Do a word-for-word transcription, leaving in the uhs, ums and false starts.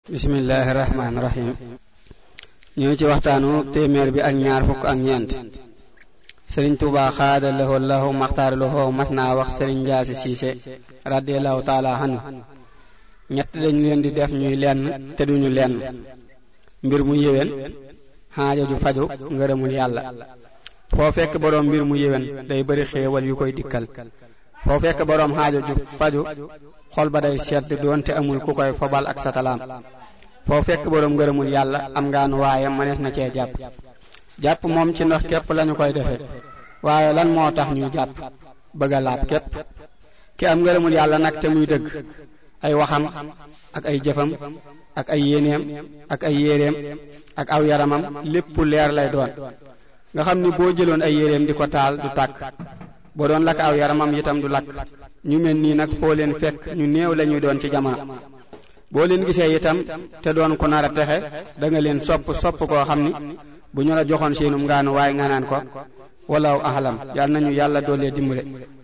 bismillahir rahmanir rahim ñëw ci waxtaanu téeméer bi ak ñaar fukk ak ñeent Serigne Touba xaada lahu lahu maxtaar lahu matna wax Serigne Ndiasse Cissé radiyallahu ta'ala anhu ñett dañ leen di def ñuy lenn te duñu lenn mbir mu yewen haaja ju faju ngërëmul yàlla foo fekk borom mbir mu yewen day bari xéewal yu koy dikkal foo fekk borom haaja ju faju xol ba day sedd doonte amul ku koy fobal ak satalam foo fekk borom ngërëmul yàlla am ngaan waaye manes na cee jàpp jàpp moom ci ndox képp lañu koy defee waaye lan moo tax ñuy jàpp bëgg a laab képp ki am ngërëmul yàlla nag te muy dëgg ay waxam ak ay jëfam ak ay yéeneem ak ay yéreem ak aw yaramam lépp leer lay doon nga xam ni boo jëloon ay yéreem di ko taal du tàkk boo doon lakk aw yaramam itam du lakk ñu mel nii nag foo leen fekk ñu néew lañuy doon ci jamono boo leen gisee itam te doon ko nar a texe da nga leen sopp sopp koo xam ni bu ñu la joxoon seenum ngaanu waaye nga naan ko walaaw ahlam yàlla nañu yàlla doole dimbale